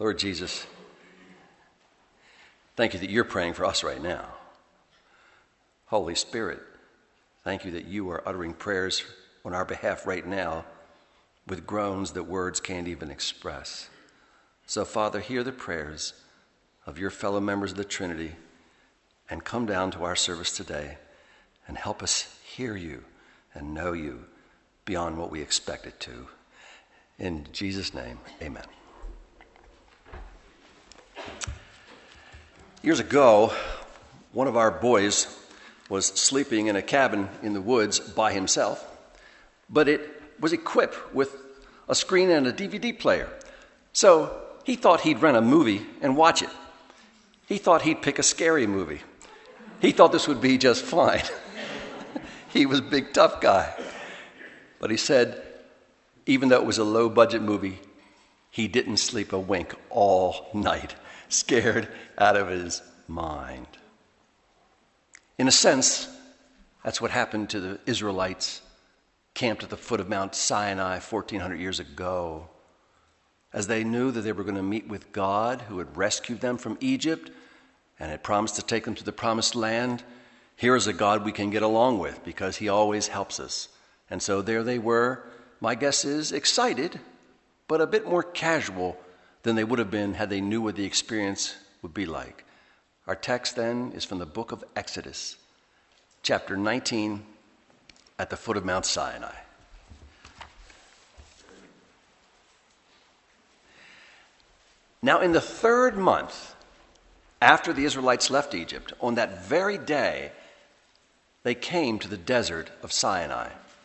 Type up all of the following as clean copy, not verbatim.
Lord Jesus, thank you that you're praying for us right now. Holy Spirit, thank you that you are uttering prayers on our behalf right now with groans that words can't even express. So, Father, hear the prayers of your fellow members of the Trinity and come down to our service today and help us hear you and know you beyond what we expected to. In Jesus' name, amen. Years ago, one of our boys was sleeping in a cabin in the woods by himself, but it was equipped with a screen and a DVD player. So he thought he'd rent a movie and watch it. He thought he'd pick a scary movie. He thought this would be just fine. He was a big, tough guy. But he said, even though it was a low-budget movie, he didn't sleep a wink all night, scared out of his mind. In a sense, that's what happened to the Israelites camped at the foot of Mount Sinai 1,400 years ago. As they knew that they were going to meet with God, who had rescued them from Egypt and had promised to take them to the promised land, here is a God we can get along with because he always helps us. And so there they were, my guess is, excited, but a bit more casual than they would have been had they knew what the experience would be like. Our text then is from the book of Exodus, chapter 19, at the foot of Mount Sinai. Now in the third month after the Israelites left Egypt, on that very day, they came to the desert of Sinai.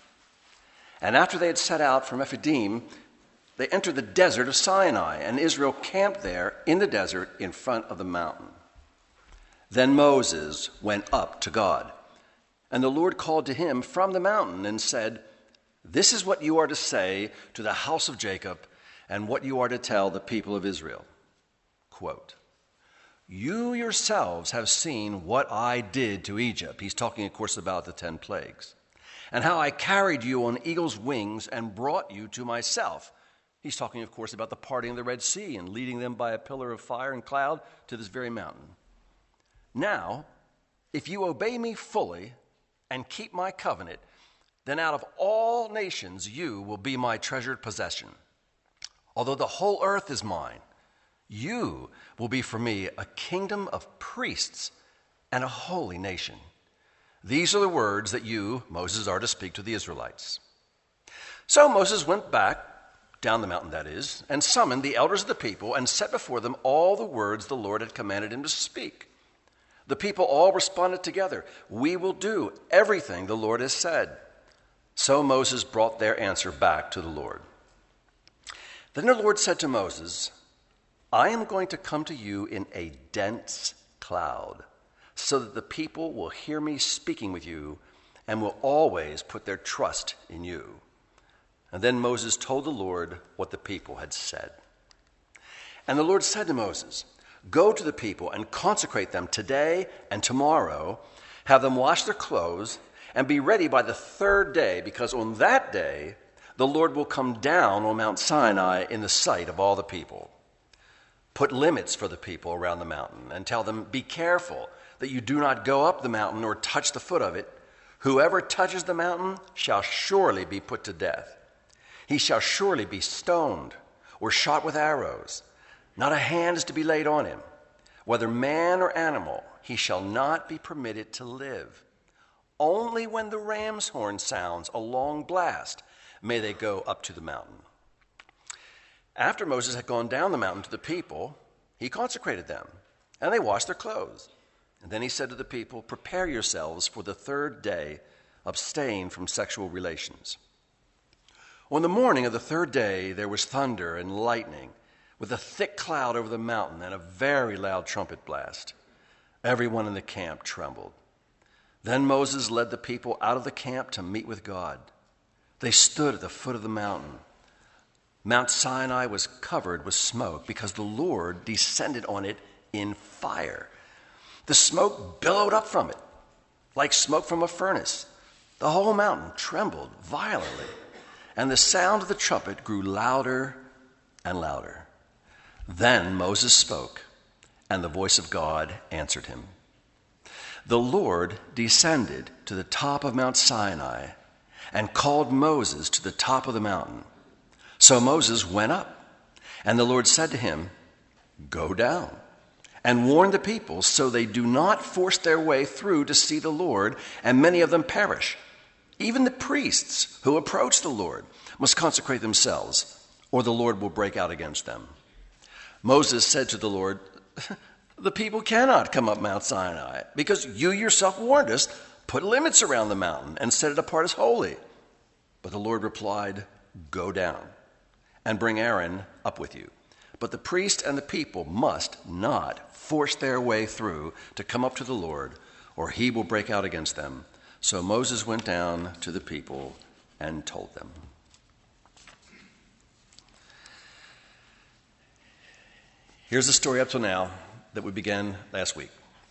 And after they had set out from Rephidim, they entered the desert of Sinai, and Israel camped there in the desert in front of the mountain. Then Moses went up to God, and the Lord called to him from the mountain and said, "This is what you are to say to the house of Jacob and what you are to tell the people of Israel." Quote, "You yourselves have seen what I did to Egypt." He's talking, of course, about the 10 plagues. "And how I carried you on eagle's wings and brought you to myself." He's talking, of course, about the parting of the Red Sea and leading them by a pillar of fire and cloud to this very mountain. "Now, if you obey me fully and keep my covenant, then out of all nations you will be my treasured possession. Although the whole earth is mine, you will be for me a kingdom of priests and a holy nation. These are the words that you, Moses, are to speak to the Israelites." So Moses went back, down the mountain that is, and summoned the elders of the people and set before them all the words the Lord had commanded him to speak. The people all responded together, "We will do everything the Lord has said." So Moses brought their answer back to the Lord. Then the Lord said to Moses, "I am going to come to you in a dense cloud, so that the people will hear me speaking with you and will always put their trust in you." And then Moses told the Lord what the people had said. And the Lord said to Moses, "Go to the people and consecrate them today and tomorrow. Have them wash their clothes and be ready by the third day, because on that day the Lord will come down on Mount Sinai in the sight of all the people. Put limits for the people around the mountain and tell them, 'Be careful that you do not go up the mountain or touch the foot of it. Whoever touches the mountain shall surely be put to death. He shall surely be stoned or shot with arrows. Not a hand is to be laid on him. Whether man or animal, he shall not be permitted to live. Only when the ram's horn sounds a long blast may they go up to the mountain.'" After Moses had gone down the mountain to the people, he consecrated them, and they washed their clothes. And then he said to the people, "Prepare yourselves for the third day, abstain from sexual relations." On the morning of the third day, there was thunder and lightning, with a thick cloud over the mountain and a very loud trumpet blast. Everyone in the camp trembled. Then Moses led the people out of the camp to meet with God. They stood at the foot of the mountain. Mount Sinai was covered with smoke because the Lord descended on it in fire. The smoke billowed up from it like smoke from a furnace. The whole mountain trembled violently, and the sound of the trumpet grew louder and louder. Then Moses spoke, and the voice of God answered him. The Lord descended to the top of Mount Sinai and called Moses to the top of the mountain. So Moses went up, and the Lord said to him, "Go down and warn the people so they do not force their way through to see the Lord, and many of them perish. Even the priests who approach the Lord must consecrate themselves, or the Lord will break out against them." Moses said to the Lord, "The people cannot come up Mount Sinai because you yourself warned us, put limits around the mountain and set it apart as holy." But the Lord replied, "Go down and bring Aaron up with you. But the priest and the people must not force their way through to come up to the Lord, or he will break out against them." So Moses went down to the people and told them. Here's the story up till now that we began last week.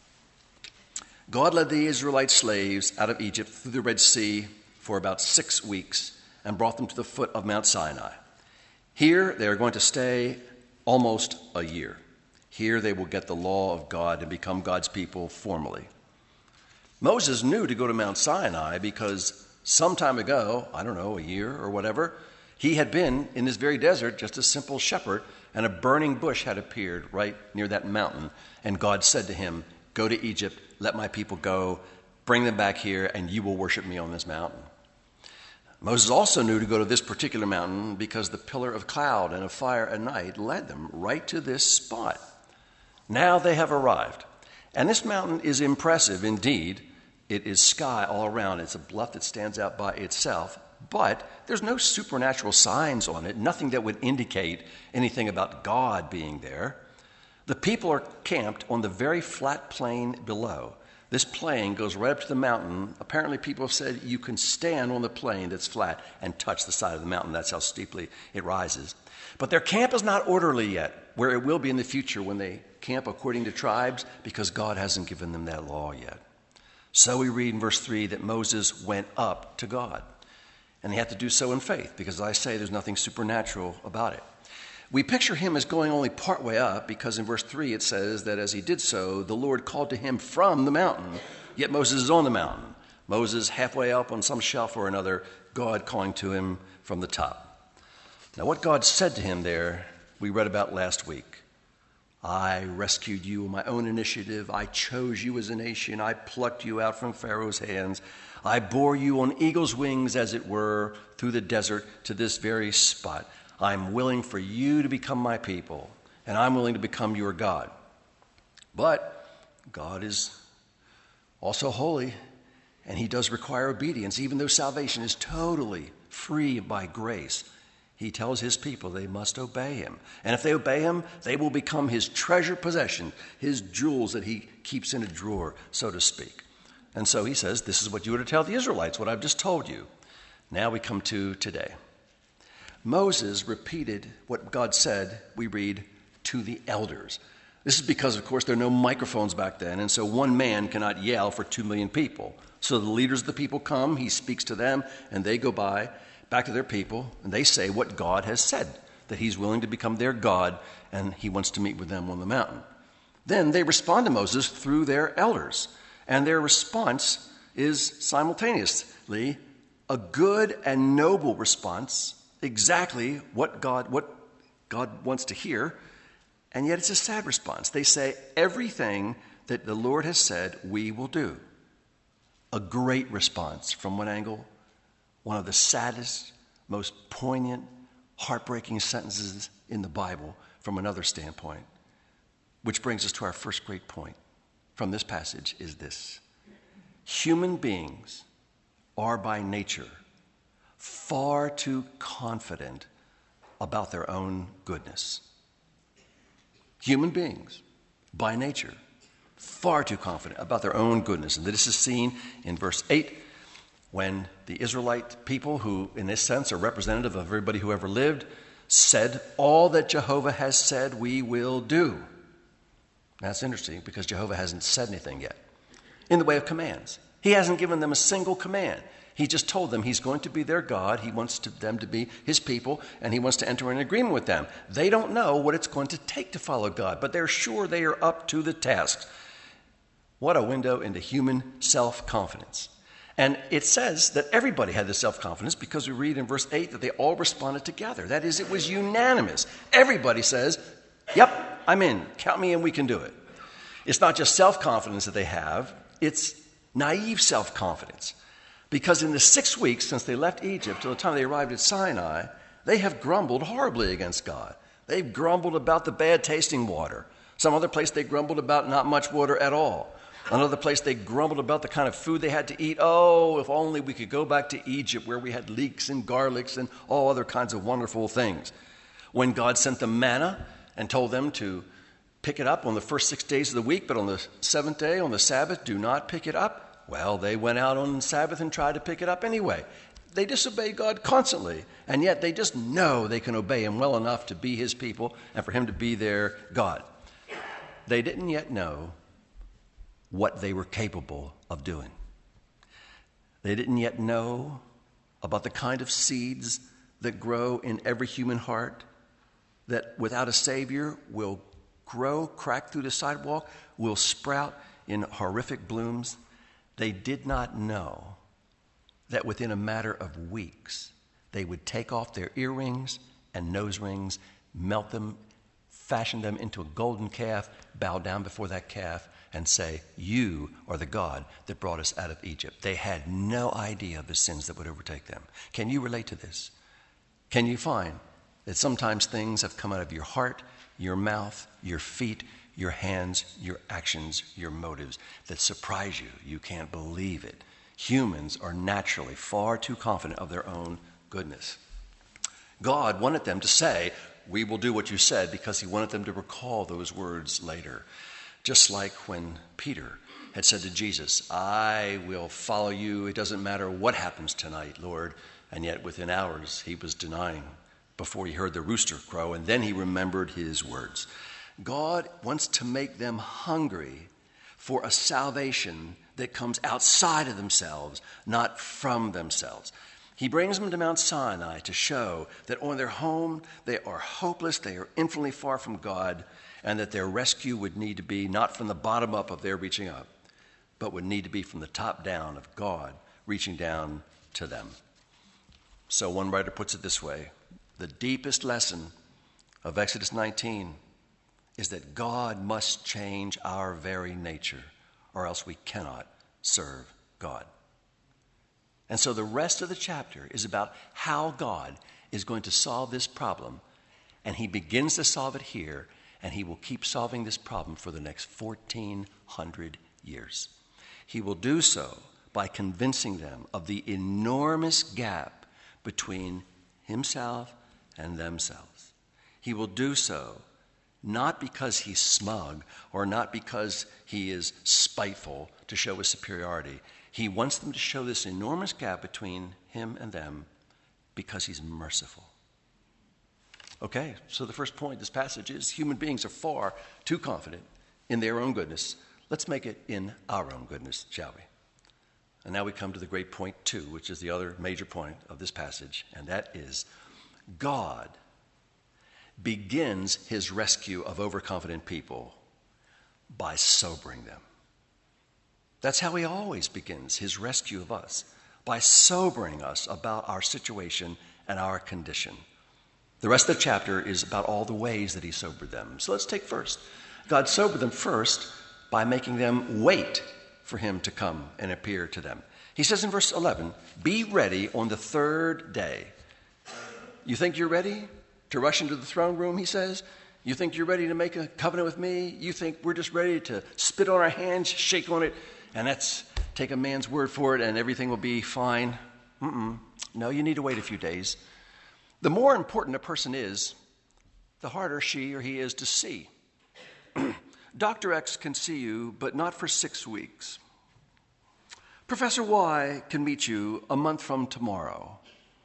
God led the Israelite slaves out of Egypt through the Red Sea for about 6 weeks and brought them to the foot of Mount Sinai. Here they are going to stay almost a year. Here they will get the law of God and become God's people formally. Moses knew to go to Mount Sinai because some time ago, I don't know, a year or whatever, he had been in this very desert just a simple shepherd, and a burning bush had appeared right near that mountain. And God said to him, "Go to Egypt, let my people go, bring them back here, and you will worship me on this mountain." Moses also knew to go to this particular mountain because the pillar of cloud and of fire at night led them right to this spot. Now they have arrived. And this mountain is impressive indeed. It is sky all around. It's a bluff that stands out by itself. But there's no supernatural signs on it, nothing that would indicate anything about God being there. The people are camped on the very flat plain below. This plain goes right up to the mountain. Apparently people have said you can stand on the plain that's flat and touch the side of the mountain. That's how steeply it rises. But their camp is not orderly yet, where it will be in the future when they camp according to tribes, because God hasn't given them that law yet. So we read in verse 3 that Moses went up to God. And he had to do so in faith, because as I say, there's nothing supernatural about it. We picture him as going only part way up, because in verse 3 it says that as he did so, the Lord called to him from the mountain, yet Moses is on the mountain. Moses halfway up on some shelf or another, God calling to him from the top. Now what God said to him there, we read about last week. "I rescued you on my own initiative. I chose you as a nation. I plucked you out from Pharaoh's hands. I bore you on eagle's wings, as it were, through the desert to this very spot. I'm willing for you to become my people, and I'm willing to become your God." But God is also holy, and he does require obedience. Even though salvation is totally free by grace, he tells his people they must obey him. And if they obey him, they will become his treasured possession, his jewels that he keeps in a drawer, so to speak. And so he says, this is what you were to tell the Israelites, what I've just told you. Now we come to today. Moses repeated what God said, we read, to the elders. This is because, of course, there are no microphones back then, and so one man cannot yell for 2 million people. So the leaders of the people come, he speaks to them, and they go back to their people, and they say what God has said, that he's willing to become their God, and he wants to meet with them on the mountain. Then they respond to Moses through their elders. And their response is simultaneously a good and noble response, exactly what God wants to hear, and yet it's a sad response. They say, everything that the Lord has said, we will do. A great response from one angle, one of the saddest, most poignant, heartbreaking sentences in the Bible from another standpoint, which brings us to our first great point from this passage is this. Human beings are by nature far too confident about their own goodness. Human beings, by nature, far too confident about their own goodness. And this is seen in verse 8 when the Israelite people, who in this sense are representative of everybody who ever lived, said, "All that Jehovah has said we will do." That's interesting because Jehovah hasn't said anything yet in the way of commands. He hasn't given them a single command. He just told them he's going to be their God. He wants them to be his people, and he wants to enter an agreement with them. They don't know what it's going to take to follow God, but they're sure they are up to the task. What a window into human self-confidence. And it says that everybody had this self-confidence because we read in verse 8 that they all responded together. That is, it was unanimous. Everybody says, yep, I'm in. Count me in, we can do it. It's not just self-confidence that they have, it's naive self-confidence. Because in the 6 weeks since they left Egypt till the time they arrived at Sinai, they have grumbled horribly against God. They've grumbled about the bad tasting water. Some other place they grumbled about not much water at all. Another place they grumbled about the kind of food they had to eat. Oh, if only we could go back to Egypt where we had leeks and garlics and all other kinds of wonderful things. When God sent them manna and told them to pick it up on the first 6 days of the week, but on the seventh day, on the Sabbath, do not pick it up. Well, they went out on Sabbath and tried to pick it up anyway. They disobey God constantly, and yet they just know they can obey him well enough to be his people and for him to be their God. They didn't yet know what they were capable of doing. They didn't yet know about the kind of seeds that grow in every human heart that without a Savior will grow, crack through the sidewalk, will sprout in horrific blooms. They did not know that within a matter of weeks, they would take off their earrings and nose rings, melt them, fashion them into a golden calf, bow down before that calf, and say, you are the God that brought us out of Egypt. They had no idea of the sins that would overtake them. Can you relate to this? Can you find that sometimes things have come out of your heart, your mouth, your feet, your hands, your actions, your motives that surprise you? You can't believe it. Humans are naturally far too confident of their own goodness. God wanted them to say, we will do what you said, because he wanted them to recall those words later. Just like when Peter had said to Jesus, I will follow you. It doesn't matter what happens tonight, Lord. And yet within hours he was denying before he heard the rooster crow, and then he remembered his words. God wants to make them hungry for a salvation that comes outside of themselves, not from themselves. He brings them to Mount Sinai to show that on their home they are hopeless, they are infinitely far from God, and that their rescue would need to be not from the bottom up of their reaching up, but would need to be from the top down of God reaching down to them. So one writer puts it this way: the deepest lesson of Exodus 19 is that God must change our very nature, or else we cannot serve God. And so the rest of the chapter is about how God is going to solve this problem, and he begins to solve it here, and he will keep solving this problem for the next 1,400 years. He will do so by convincing them of the enormous gap between himself and themselves. He will do so not because he's smug or not because he is spiteful to show his superiority. He wants them to show this enormous gap between him and them because he's merciful. Okay, so the first point of this passage is human beings are far too confident in their own goodness. Let's make it in our own goodness, shall we? And now we come to the great point 2, which is the other major point of this passage, and that is God begins his rescue of overconfident people by sobering them. That's how he always begins his rescue of us, by sobering us about our situation and our condition. The rest of the chapter is about all the ways that he sobered them. So let's take first. God sobered them first by making them wait for him to come and appear to them. He says in verse 11, be ready on the third day. You think you're ready to rush into the throne room, he says? You think you're ready to make a covenant with me? You think we're just ready to spit on our hands, shake on it, and that's take a man's word for it and everything will be fine? No, you need to wait a few days. The more important a person is, the harder she or he is to see. Dr. X can see you, but not for 6 weeks. Professor Y can meet you a month from tomorrow.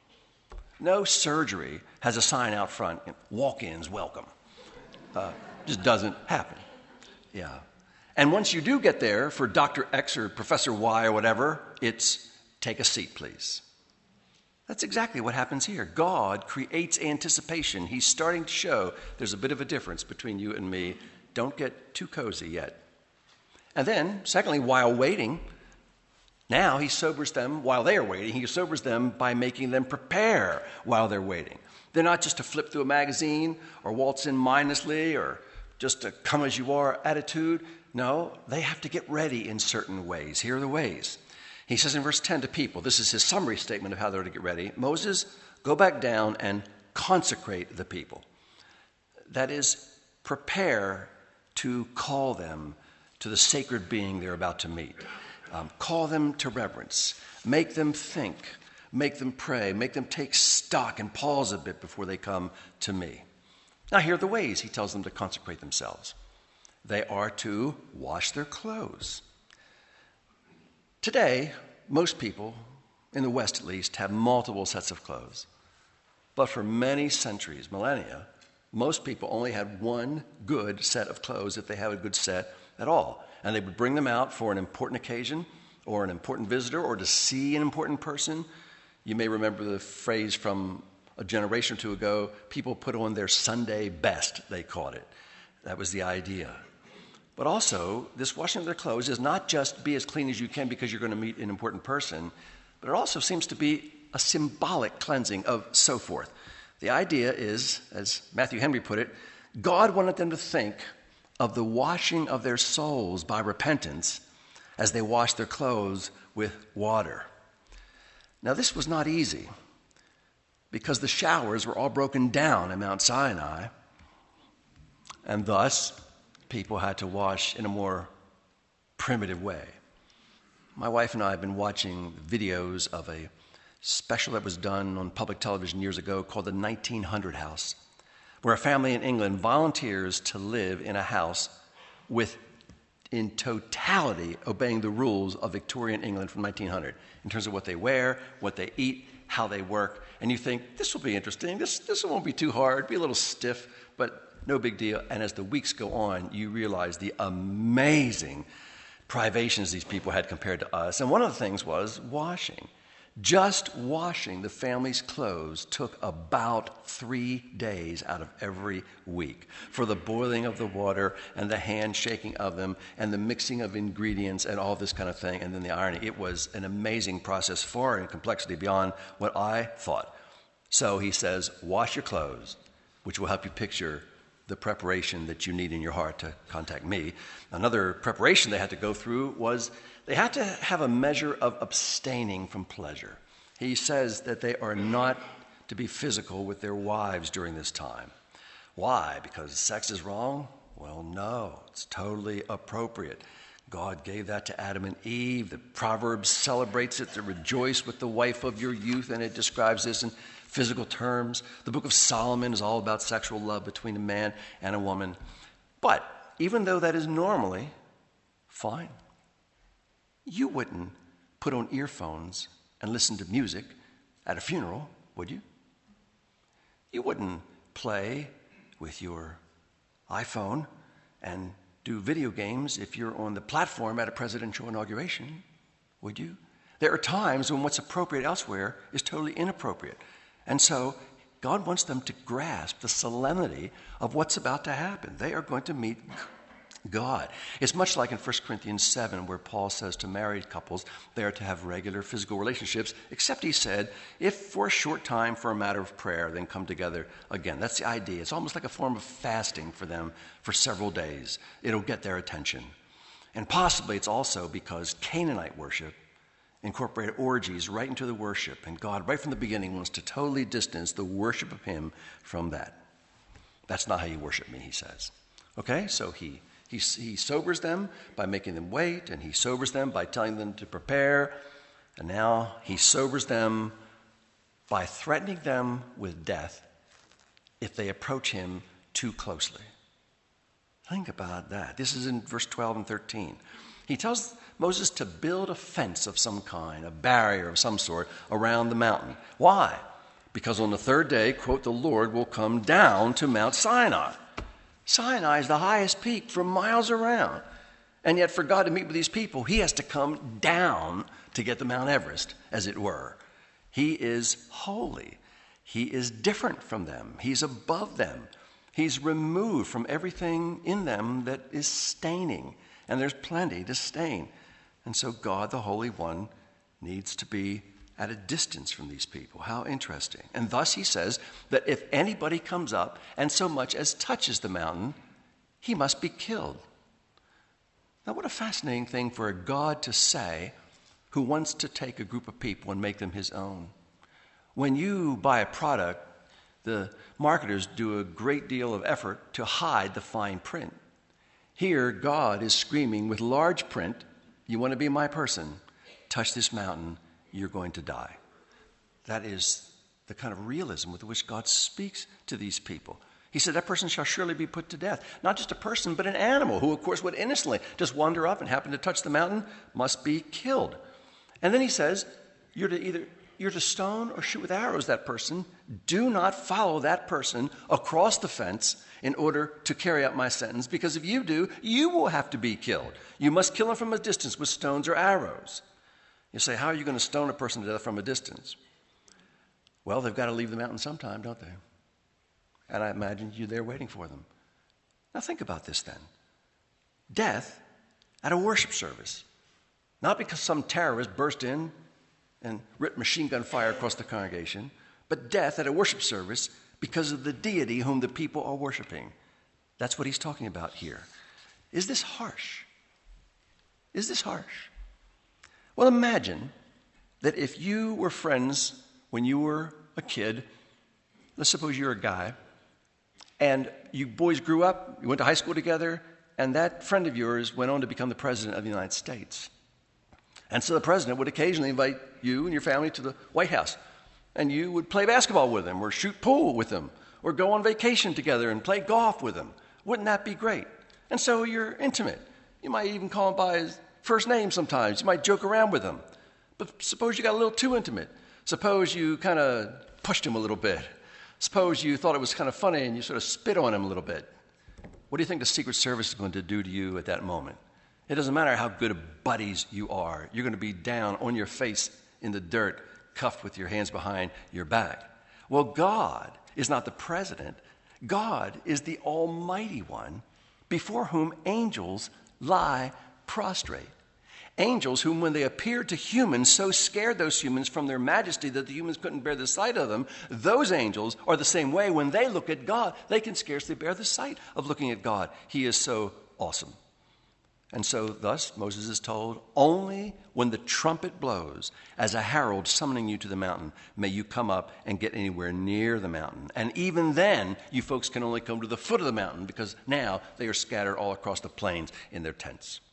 No surgery has a sign out front, walk-ins welcome. Just doesn't happen. Yeah. And once you do get there for Dr. X or Professor Y or whatever, it's Take a seat, please. That's exactly what happens here. God creates anticipation. He's starting to show there's a bit of a difference between you and me. Don't get too cozy yet. And then, secondly, while waiting, now he sobers them while they are waiting. He sobers them by making them prepare while they're waiting. They're not just to flip through a magazine or waltz in mindlessly or just a come as you are attitude. No, they have to get ready in certain ways. Here are the ways. He says in verse 10 to people, this is his summary statement of how they're to get ready. Moses, go back down and consecrate the people. That is, prepare to call them to the sacred being they're about to meet. Call them to reverence. Make them think. Make them pray. Make them take stock and pause a bit before they come to me. Now, here are the ways he tells them to consecrate themselves. They are to wash their clothes. Today, most people, in the West at least, have multiple sets of clothes. But for many centuries, millennia, most people only had one good set of clothes if they had a good set at all. And they would bring them out for an important occasion or an important visitor or to see an important person. You may remember the phrase from a generation or two ago, people put on their Sunday best, they called it. That was the idea. But also, this washing of their clothes is not just be as clean as you can because you're going to meet an important person, but it also seems to be a symbolic cleansing of so forth. The idea is, as Matthew Henry put it, God wanted them to think of the washing of their souls by repentance as they washed their clothes with water. Now, this was not easy because the showers were all broken down at Mount Sinai, and thus people had to wash in a more primitive way. My wife and I have been watching videos of a special that was done on public television years ago called the 1900 House, where a family in England volunteers to live in a house with, in totality, obeying the rules of Victorian England from 1900 in terms of what they wear, what they eat, how they work. And you think, this will be interesting. This won't be too hard, be a little stiff, but no big deal. And as the weeks go on, you realize the amazing privations these people had compared to us. And one of the things was washing. Just washing the family's clothes took about 3 days out of every week for the boiling of the water and the hand shaking of them and the mixing of ingredients and all this kind of thing. And then the ironing. It was an amazing process, far in complexity beyond what I thought. So he says, wash your clothes, which will help you picture the preparation that you need in your heart to contact me. Another preparation they had to go through was they had to have a measure of abstaining from pleasure. He says that they are not to be physical with their wives during this time. Why? Because sex is wrong? Well, no, it's totally appropriate. God gave that to Adam and Eve. The Proverbs celebrates it, to rejoice with the wife of your youth, and it describes this in physical terms. The book of Solomon is all about sexual love between a man and a woman. But even though that is normally fine, you wouldn't put on earphones and listen to music at a funeral, would you? You wouldn't play with your iPhone and do video games if you're on the platform at a presidential inauguration, would you? There are times when what's appropriate elsewhere is totally inappropriate. And so God wants them to grasp the solemnity of what's about to happen. They are going to meet God. It's much like in 1 Corinthians 7 where Paul says to married couples they are to have regular physical relationships, except he said, if for a short time for a matter of prayer, then come together again. That's the idea. It's almost like a form of fasting for them for several days. It'll get their attention. And possibly it's also because Canaanite worship incorporated orgies right into the worship, and God, right from the beginning, wants to totally distance the worship of him from that. That's not how you worship me, he says. Okay, so he sobers them by making them wait, and he sobers them by telling them to prepare, and now he sobers them by threatening them with death if they approach him too closely. Think about that. This is in verse 12 and 13. He tells Moses to build a fence of some kind, a barrier of some sort, around the mountain. Why? Because on the third day, quote, the Lord will come down to Mount Sinai. Sinai is the highest peak for miles around. And yet for God to meet with these people, he has to come down to get to Mount Everest, as it were. He is holy. He is different from them. He's above them. He's removed from everything in them that is staining. And there's plenty to stain. And so God, the Holy One, needs to be at a distance from these people. How interesting. And thus he says that if anybody comes up and so much as touches the mountain, he must be killed. Now, what a fascinating thing for a God to say who wants to take a group of people and make them his own. When you buy a product, the marketers do a great deal of effort to hide the fine print. Here, God is screaming with large print, you want to be my person, touch this mountain, you're going to die. That is the kind of realism with which God speaks to these people. He said, that person shall surely be put to death. Not just a person, but an animal who, of course, would innocently just wander up and happen to touch the mountain, must be killed. And then he says, you're to stone or shoot with arrows that person. Do not follow that person across the fence in order to carry out my sentence, because if you do, you will have to be killed. You must kill him from a distance with stones or arrows. You say, how are you going to stone a person to death from a distance? Well, they've got to leave the mountain sometime, don't they? And I imagine you there waiting for them. Now think about this then. Death at a worship service. Not because some terrorist burst in and ripped machine gun fire across the congregation, but death at a worship service because of the deity whom the people are worshiping. That's what he's talking about here. Is this harsh? Is this harsh? Well, imagine that if you were friends when you were a kid, let's suppose you're a guy, and you boys grew up, you went to high school together, and that friend of yours went on to become the president of the United States. And so the president would occasionally invite you and your family to the White House, and you would play basketball with him, or shoot pool with him, or go on vacation together and play golf with him. Wouldn't that be great? And so you're intimate. You might even call him by his first name sometimes. You might joke around with him. But suppose you got a little too intimate. Suppose you kind of pushed him a little bit. Suppose you thought it was kind of funny and you sort of spit on him a little bit. What do you think the Secret Service is going to do to you at that moment? It doesn't matter how good of buddies you are. You're going to be down on your face in the dirt, cuffed with your hands behind your back. Well, God is not the president. God is the Almighty One before whom angels lie prostrate. Angels whom, when they appeared to humans, so scared those humans from their majesty that the humans couldn't bear the sight of them. Those angels are the same way. When they look at God, they can scarcely bear the sight of looking at God. He is so awesome. And so thus Moses is told, only when the trumpet blows as a herald summoning you to the mountain may you come up and get anywhere near the mountain. And even then, you folks can only come to the foot of the mountain, because now they are scattered all across the plains in their tents.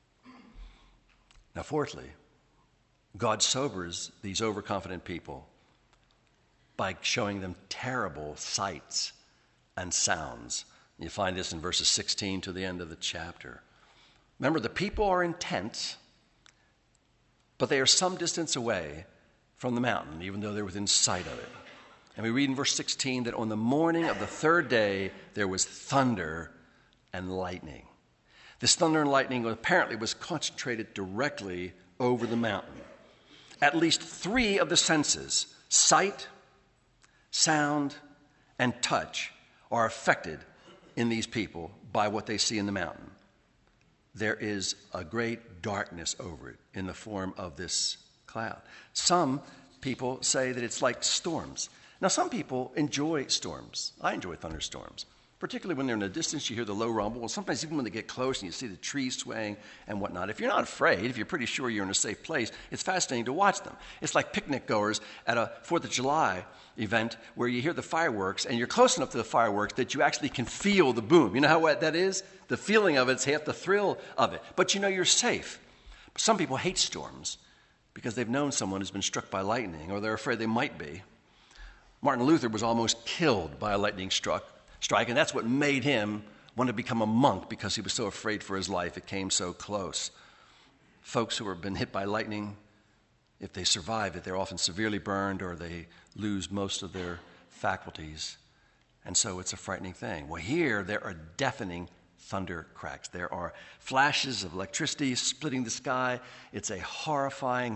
Now, fourthly, God sobers these overconfident people by showing them terrible sights and sounds. You find this in verses 16 to the end of the chapter. Remember, the people are in tents, but they are some distance away from the mountain, even though they're within sight of it. And we read in verse 16 that on the morning of the third day, there was thunder and lightning. This thunder and lightning apparently was concentrated directly over the mountain. At least three of the senses, sight, sound, and touch, are affected in these people by what they see in the mountain. There is a great darkness over it in the form of this cloud. Some people say that it's like storms. Now, some people enjoy storms. I enjoy thunderstorms. Particularly when they're in the distance, you hear the low rumble. Sometimes even when they get close and you see the trees swaying and whatnot. If you're not afraid, if you're pretty sure you're in a safe place, it's fascinating to watch them. It's like picnic goers at a 4th of July event where you hear the fireworks and you're close enough to the fireworks that you actually can feel the boom. You know how that is? The feeling of it's half the thrill of it. But you know you're safe. But some people hate storms because they've known someone who's been struck by lightning, or they're afraid they might be. Martin Luther was almost killed by a lightning strike, and that's what made him want to become a monk, because he was so afraid for his life. It came so close. Folks who have been hit by lightning, if they survive it, they're often severely burned or they lose most of their faculties. And so it's a frightening thing. Well, here there are deafening thunder cracks. There are flashes of electricity splitting the sky. It's a horrifying,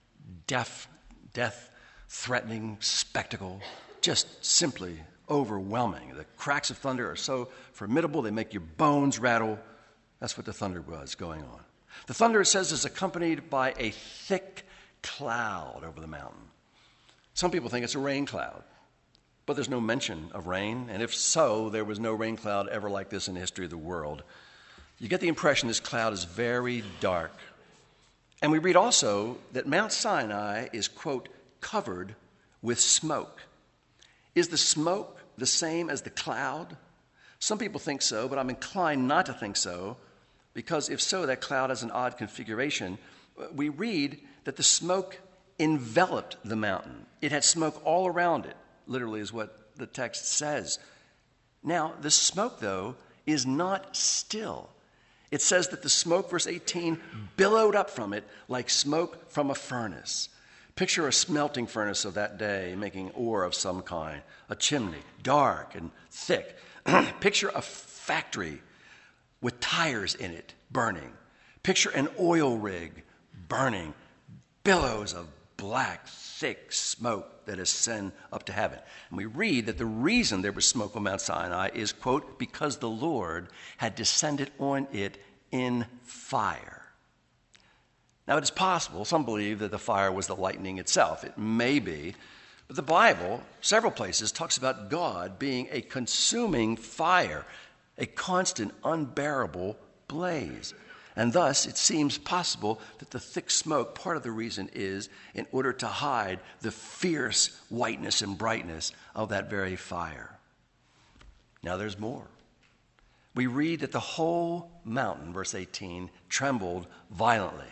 death-threatening spectacle, just simply overwhelming. The cracks of thunder are so formidable, they make your bones rattle. That's what the thunder was going on. The thunder, it says, is accompanied by a thick cloud over the mountain. Some people think it's a rain cloud, but there's no mention of rain, and if so, there was no rain cloud ever like this in the history of the world. You get the impression this cloud is very dark. And we read also that Mount Sinai is, quote, covered with smoke. Is the smoke the same as the cloud? Some people think so, but I'm inclined not to think so, because if so, that cloud has an odd configuration. We read that the smoke enveloped the mountain. It had smoke all around it, literally is what the text says. Now, the smoke, though, is not still. It says that the smoke, verse 18, billowed up from it like smoke from a furnace. Picture a smelting furnace of that day making ore of some kind, a chimney, dark and thick. Picture a factory with tires in it burning. Picture an oil rig burning, billows of black, thick smoke that ascend up to heaven. And we read that the reason there was smoke on Mount Sinai is, quote, because the Lord had descended on it in fire. Now, it is possible, some believe that the fire was the lightning itself. It may be. But the Bible, several places, talks about God being a consuming fire, a constant, unbearable blaze. And thus, it seems possible that the thick smoke, part of the reason is in order to hide the fierce whiteness and brightness of that very fire. Now, there's more. We read that the whole mountain, verse 18, trembled violently.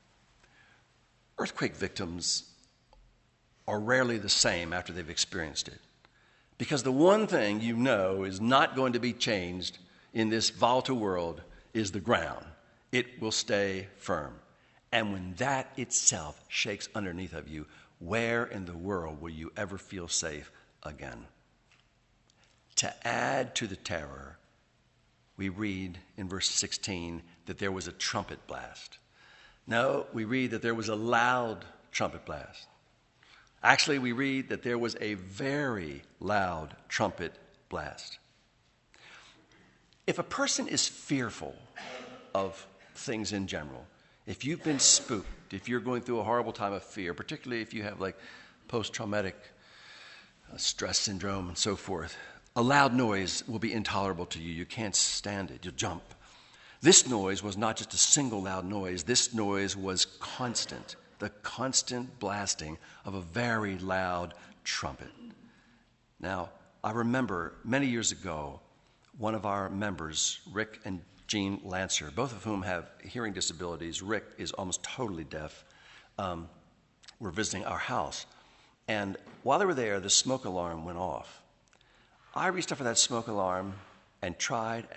Earthquake victims are rarely the same after they've experienced it, because the one thing you know is not going to be changed in this volatile world is the ground. It will stay firm. And when that itself shakes underneath of you, where in the world will you ever feel safe again? To add to the terror, we read in verse 16 that there was a trumpet blast. No, we read that there was a loud trumpet blast. Actually, we read that there was a very loud trumpet blast. If a person is fearful of things in general, if you've been spooked, if you're going through a horrible time of fear, particularly if you have like post-traumatic stress syndrome and so forth, a loud noise will be intolerable to you. You can't stand it. You'll jump. This noise was not just a single loud noise. This noise was constant, the constant blasting of a very loud trumpet. Now, I remember many years ago, one of our members, Rick and Jean Lancer, both of whom have hearing disabilities. Rick is almost totally deaf. Were visiting our house. And while they were there, the smoke alarm went off. I reached up for that smoke alarm and tried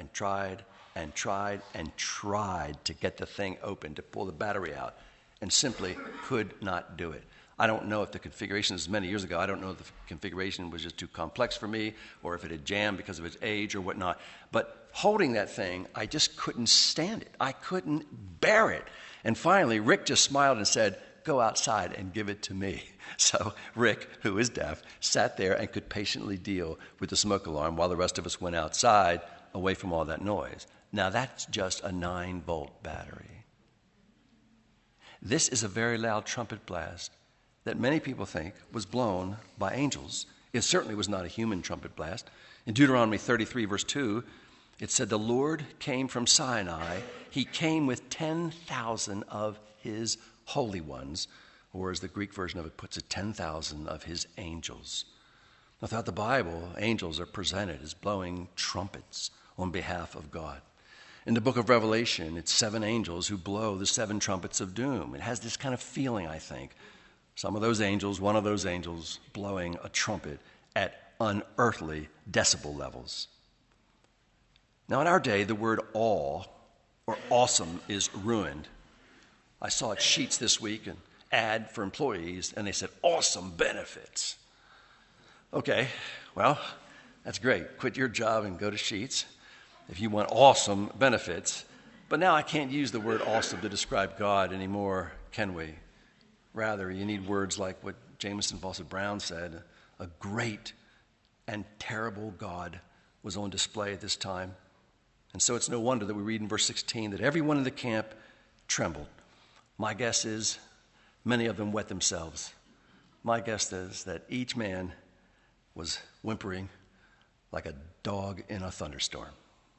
to get the thing open, to pull the battery out, and simply could not do it. I don't know if the configuration, this was many years ago, I don't know if the configuration was just too complex for me or if it had jammed because of its age or whatnot. But holding that thing, I just couldn't stand it. I couldn't bear it. And finally, Rick just smiled and said, "Go outside and give it to me." So Rick, who is deaf, sat there and could patiently deal with the smoke alarm while the rest of us went outside away from all that noise. Now, that's just a 9-volt battery. This is a very loud trumpet blast that many people think was blown by angels. It certainly was not a human trumpet blast. In Deuteronomy 33, verse 2, it said, "The Lord came from Sinai. He came with 10,000 of his holy ones," or as the Greek version of it puts it, 10,000 of his angels. Now, throughout the Bible, angels are presented as blowing trumpets on behalf of God. In the book of Revelation, it's 7 angels who blow the 7 trumpets of doom. It has this kind of feeling, I think. Some of those angels, one of those angels, blowing a trumpet at unearthly decibel levels. Now, in our day, the word awe or awesome is ruined. I saw at Sheets this week an ad for employees, and they said, "Awesome benefits." Okay, well, that's great. Quit your job and go to Sheets. if you want awesome benefits. But now I can't use the word awesome to describe God anymore, can we? Rather, you need words like what Jameson Fawcett Brown said, a great and terrible God was on display at this time. And so it's no wonder that we read in verse 16 that everyone in the camp trembled. My guess is many of them wet themselves. My guess is that each man was whimpering like a dog in a thunderstorm.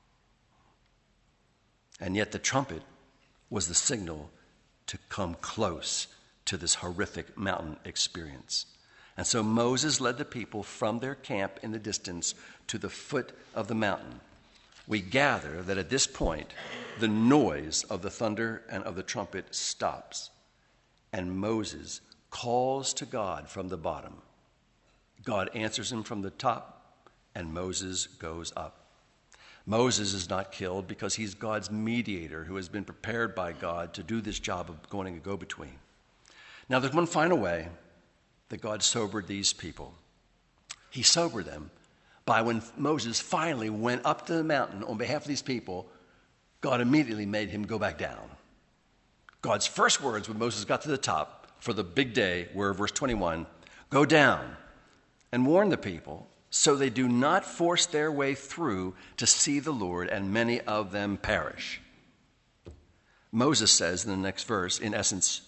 And yet the trumpet was the signal to come close to this horrific mountain experience. And so Moses led the people from their camp in the distance to the foot of the mountain. We gather that at this point, the noise of the thunder and of the trumpet stops, and Moses calls to God from the bottom. God answers him from the top, and Moses goes up. Moses is not killed because he's God's mediator who has been prepared by God to do this job of going a go-between. Now, there's one final way that God sobered these people. He sobered them by when Moses finally went up to the mountain on behalf of these people, God immediately made him go back down. God's first words when Moses got to the top for the big day were, verse 21, go down and warn the people so they do not force their way through to see the Lord, and many of them perish. Moses says in the next verse, in essence,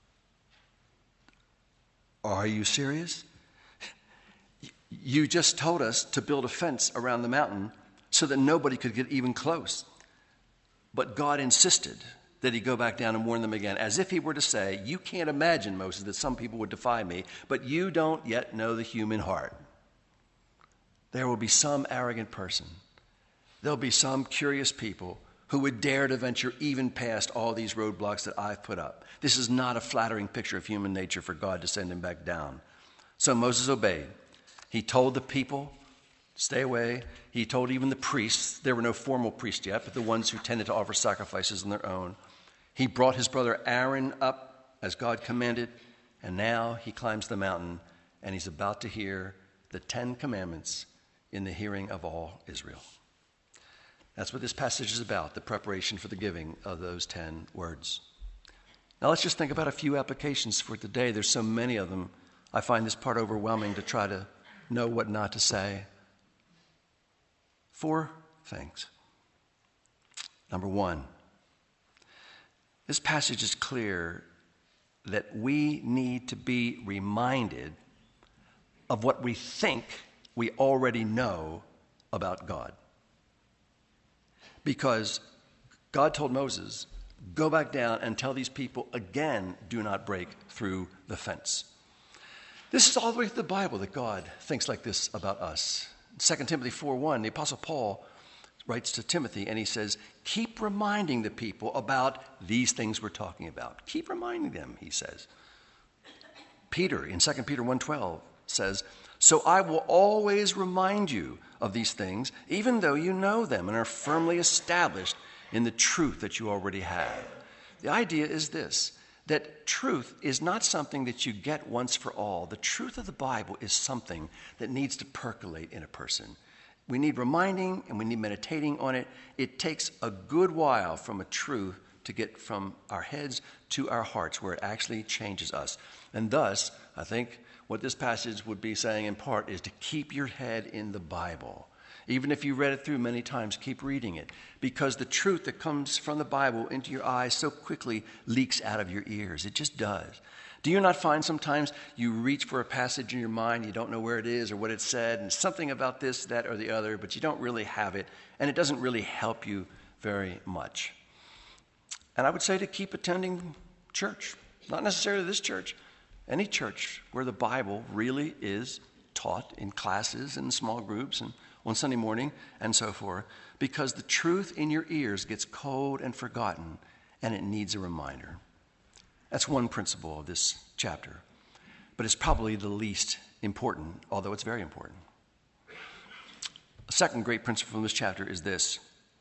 are you serious? You just told us to build a fence around the mountain so that nobody could get even close. But God insisted that he go back down and warn them again, as if he were to say, you can't imagine, Moses, that some people would defy me, but you don't yet know the human heart. There will be some arrogant person. There'll be some curious people who would dare to venture even past all these roadblocks that I've put up. This is not a flattering picture of human nature for God to send him back down. So Moses obeyed. He told the people, stay away. He told even the priests. There were no formal priests yet, but the ones who tended to offer sacrifices on their own. He brought his brother Aaron up as God commanded, and now he climbs the mountain, and he's about to hear the 10 Commandments in the hearing of all Israel. That's what this passage is about, the preparation for the giving of those 10 words. Now let's just think about a few applications for today. There's so many of them. I find this part overwhelming to try to know what not to say. 4 things. Number 1, this passage is clear that we need to be reminded of what we think we already know about God. Because God told Moses, go back down and tell these people again, do not break through the fence. This is all the way through the Bible that God thinks like this about us. 2 Timothy 4:1, the Apostle Paul writes to Timothy and he says, keep reminding the people about these things we're talking about. Keep reminding them, he says. Peter in 2 Peter 1:12 says, so I will always remind you of these things, even though you know them and are firmly established in the truth that you already have. The idea is this, that truth is not something that you get once for all. The truth of the Bible is something that needs to percolate in a person. We need reminding and we need meditating on it. It takes a good while from a truth to get from our heads to our hearts where it actually changes us. And thus, I think what this passage would be saying in part is to keep your head in the Bible. Even if you read it through many times, keep reading it. Because the truth that comes from the Bible into your eyes so quickly leaks out of your ears. It just does. Do you not find sometimes you reach for a passage in your mind, you don't know where it is or what it said, and something about this, that, or the other, but you don't really have it, and it doesn't really help you very much? And I would say to keep attending church. Not necessarily this church. Any church where the Bible really is taught in classes and small groups and on Sunday morning and so forth, because the truth in your ears gets cold and forgotten and it needs a reminder. That's one principle of this chapter, but it's probably the least important, although it's very important. A second great principle from this chapter is this.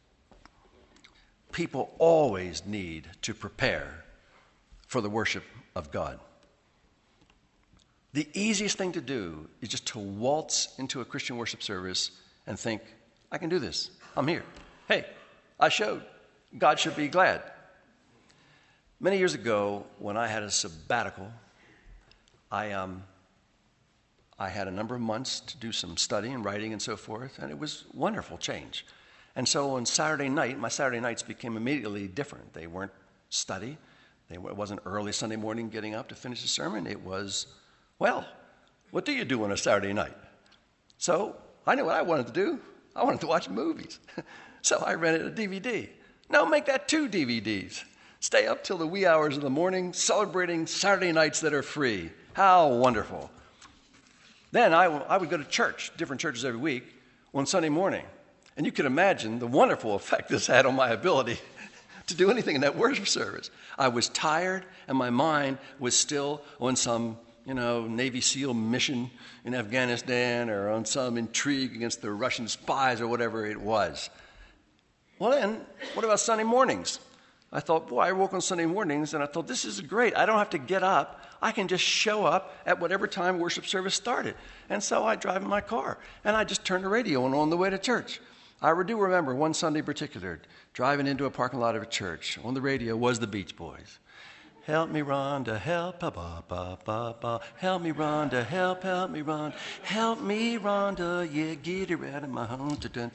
People always need to prepare for the worship of God. The easiest thing to do is just to waltz into a Christian worship service and think, I can do this. I'm here. Hey, I showed. God should be glad. Many years ago, when I had a sabbatical, I had a number of months to do some studying and writing and so forth, and it was a wonderful change. And so on Saturday night, my Saturday nights became immediately different. They weren't study. It wasn't early Sunday morning getting up to finish the sermon. It was, well, what do you do on a Saturday night? So I knew what I wanted to do. I wanted to watch movies. So I rented a DVD. No, make that 2 DVDs. Stay up till the wee hours of the morning celebrating Saturday nights that are free. How wonderful. Then I would go to church, different churches every week, on Sunday morning. And you can imagine the wonderful effect this had on my ability to do anything in that worship service. I was tired, and my mind was still on some, Navy SEAL mission in Afghanistan or on some intrigue against the Russian spies or whatever it was. Well, then, what about Sunday mornings? I thought, boy, I woke on Sunday mornings, and I thought, this is great. I don't have to get up. I can just show up at whatever time worship service started. And so I drive in my car, and I just turn the radio on the way to church. I do remember one Sunday in particular, driving into a parking lot of a church. On the radio was the Beach Boys. Help me, Rhonda, help, ba-ba-ba-ba-ba. Help me, Rhonda, help me, Rhonda. Help me, Rhonda, yeah, get her out of my home.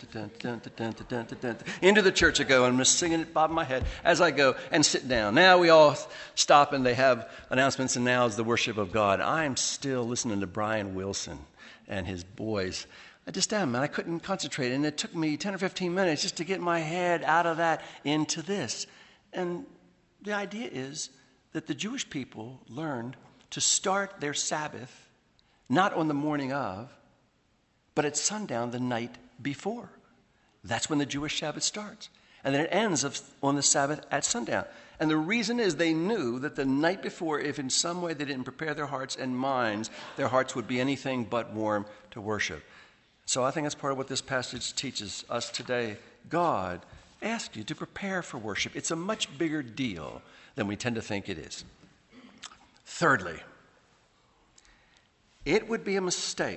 Into the church I go, and I'm just singing it, bobbing my head as I go and sit down. Now we all stop, and they have announcements, and now is the worship of God. I'm still listening to Brian Wilson and his boys. I just am, man. I couldn't concentrate, and it took me 10 or 15 minutes just to get my head out of that into this. And the idea is that the Jewish people learned to start their Sabbath not on the morning of, but at sundown the night before. That's when the Jewish Sabbath starts. And then it ends on the Sabbath at sundown. And the reason is they knew that the night before, if in some way they didn't prepare their hearts and minds, their hearts would be anything but warm to worship. So I think that's part of what this passage teaches us today. God asks you to prepare for worship. It's a much bigger deal than we tend to think it is. Thirdly, it would be a mistake,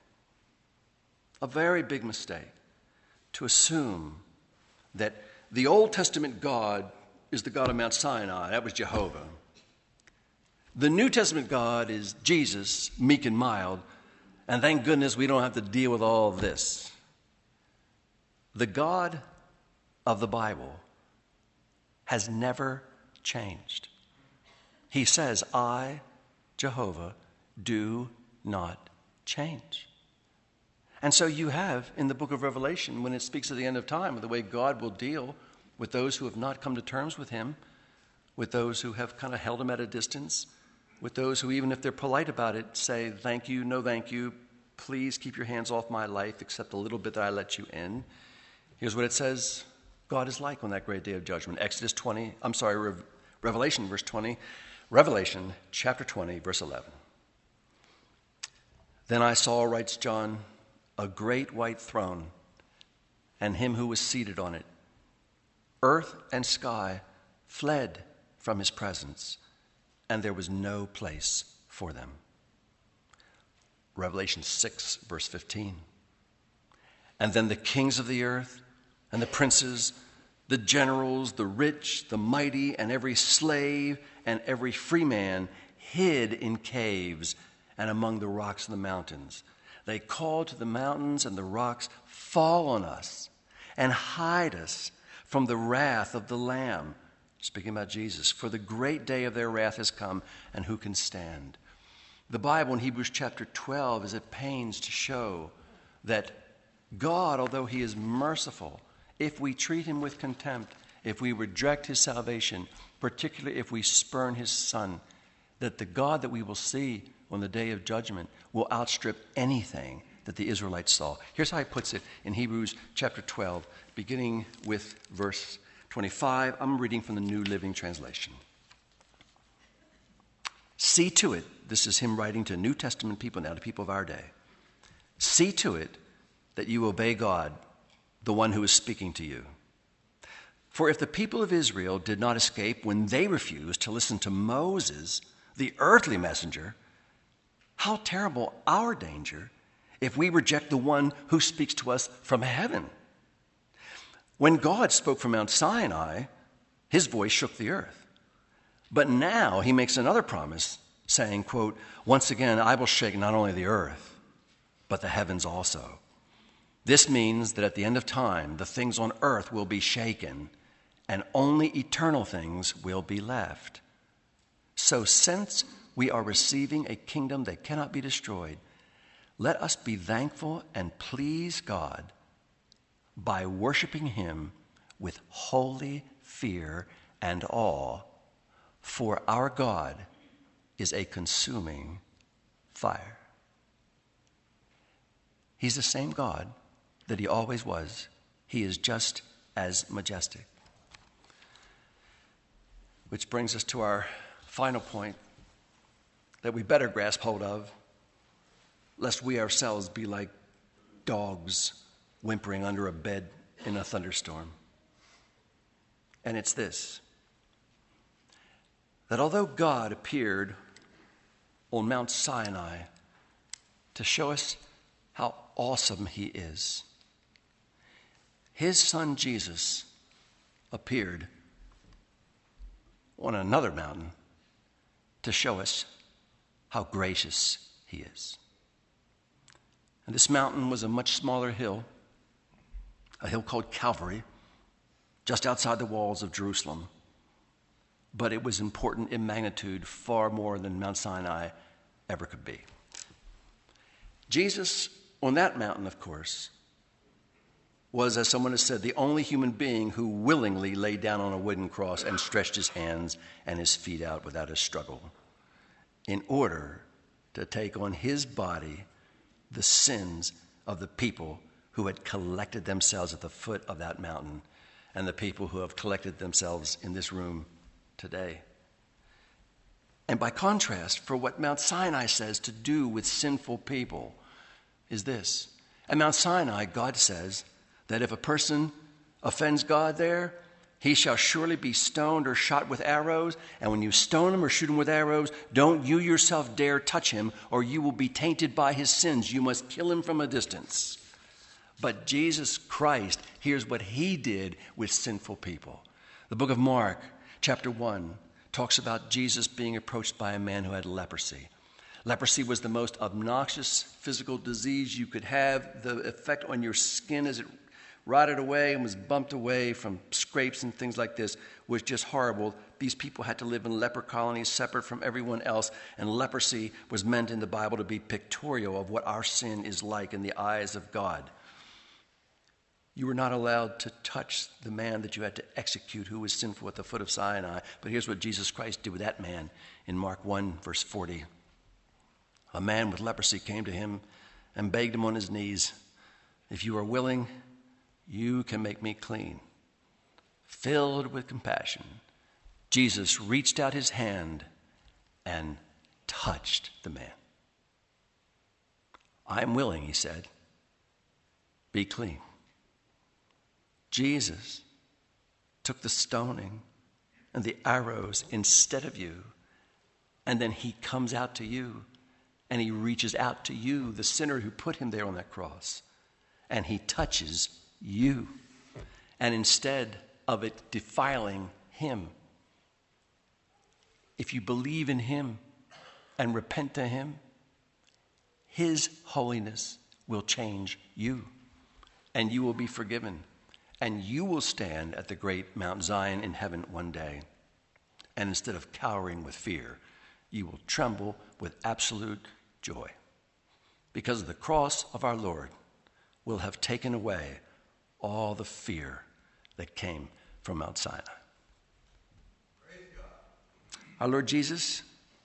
a very big mistake, to assume that the Old Testament God is the God of Mount Sinai. That was Jehovah. The New Testament God is Jesus, meek and mild, and thank goodness we don't have to deal with all of this. The God of the Bible has never changed. He says, I, Jehovah, do not change. And so you have in the book of Revelation, when it speaks of the end of time, the way God will deal with those who have not come to terms with him, with those who have kind of held him at a distance, with those who, even if they're polite about it, say, thank you, no thank you, please keep your hands off my life except a little bit that I let you in. Here's what it says God is like on that great day of judgment. Revelation, verse 20. Revelation, chapter 20, verse 11. Then I saw, writes John, a great white throne, and him who was seated on it. Earth and sky fled from his presence, and there was no place for them. Revelation 6, verse 15. And then the kings of the earth and the princes, the generals, the rich, the mighty, and every slave and every free man hid in caves and among the rocks of the mountains. They called to the mountains and the rocks, fall on us and hide us from the wrath of the Lamb. Speaking about Jesus, for the great day of their wrath has come, and who can stand? The Bible in Hebrews chapter 12 is at pains to show that God, although he is merciful, if we treat him with contempt, if we reject his salvation, particularly if we spurn his Son, that the God that we will see on the day of judgment will outstrip anything that the Israelites saw. Here's how he puts it in Hebrews chapter 12, beginning with verse 25. I'm reading from the New Living Translation. See to it, this is him writing to New Testament people now, to people of our day. See to it that you obey God, the one who is speaking to you. For if the people of Israel did not escape when they refused to listen to Moses, the earthly messenger, how terrible our danger if we reject the one who speaks to us from heaven. When God spoke from Mount Sinai, his voice shook the earth. But now he makes another promise, saying, quote, once again, I will shake not only the earth, but the heavens also. This means that at the end of time, the things on earth will be shaken, and only eternal things will be left. So since we are receiving a kingdom that cannot be destroyed, let us be thankful and please God by worshiping him with holy fear and awe, for our God is a consuming fire. He's the same God that he always was. He is just as majestic. Which brings us to our final point that we better grasp hold of, lest we ourselves be like dogs whimpering under a bed in a thunderstorm. And it's this, that although God appeared on Mount Sinai to show us how awesome he is, his son Jesus appeared on another mountain to show us how gracious he is. And this mountain was a much smaller hill, a hill called Calvary, just outside the walls of Jerusalem. But it was important in magnitude far more than Mount Sinai ever could be. Jesus, on that mountain, of course, was, as someone has said, the only human being who willingly laid down on a wooden cross and stretched his hands and his feet out without a struggle in order to take on his body the sins of the people who had collected themselves at the foot of that mountain and the people who have collected themselves in this room today. And by contrast, for what Mount Sinai says to do with sinful people is this. At Mount Sinai, God says that if a person offends God there, he shall surely be stoned or shot with arrows. And when you stone him or shoot him with arrows, don't you yourself dare touch him, or you will be tainted by his sins. You must kill him from a distance. But Jesus Christ, here's what he did with sinful people. The book of Mark, chapter 1, talks about Jesus being approached by a man who had leprosy. Leprosy was the most obnoxious physical disease you could have. The effect on your skin as it rotted away and was bumped away from scrapes and things like this was just horrible. These people had to live in leper colonies separate from everyone else, and leprosy was meant in the Bible to be pictorial of what our sin is like in the eyes of God. You were not allowed to touch the man that you had to execute who was sinful at the foot of Sinai. But here's what Jesus Christ did with that man in Mark 1, verse 40. A man with leprosy came to him and begged him on his knees, if you are willing, you can make me clean. Filled with compassion, Jesus reached out his hand and touched the man. I am willing, he said. Be clean. Jesus took the stoning and the arrows instead of you, and then he comes out to you and he reaches out to you, the sinner who put him there on that cross, and he touches you. And instead of it defiling him, if you believe in him and repent to him, his holiness will change you, and you will be forgiven. And you will stand at the great Mount Zion in heaven one day. And instead of cowering with fear, you will tremble with absolute joy. Because the cross of our Lord will have taken away all the fear that came from Mount Sinai. Praise God. Our Lord Jesus,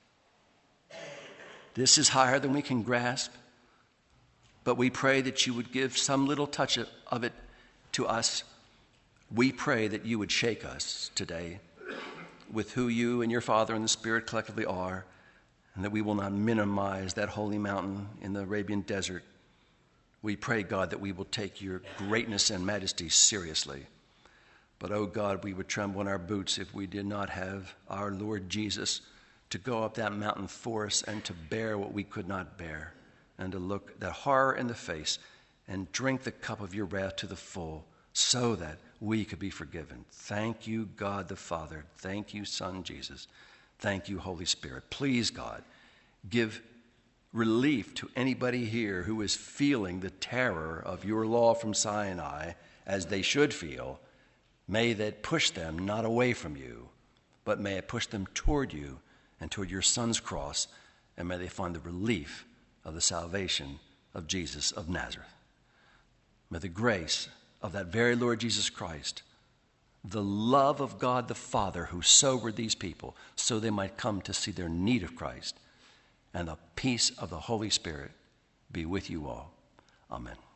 this is higher than we can grasp, but we pray that you would give some little touch of it to us. We pray that you would shake us today with who you and your Father and the Spirit collectively are, and that we will not minimize that holy mountain in the Arabian desert. We pray, God, that we will take your greatness and majesty seriously. But, oh God, we would tremble in our boots if we did not have our Lord Jesus to go up that mountain for us and to bear what we could not bear, and to look that horror in the face and drink the cup of your wrath to the full so that we could be forgiven. Thank you, God the Father. Thank you, Son Jesus. Thank you, Holy Spirit. Please, God, give relief to anybody here who is feeling the terror of your law from Sinai, as they should feel. May that push them not away from you, but may it push them toward you and toward your Son's cross, and may they find the relief of the salvation of Jesus of Nazareth. May the grace of that very Lord Jesus Christ, the love of God the Father who sobered these people so they might come to see their need of Christ, and the peace of the Holy Spirit be with you all. Amen.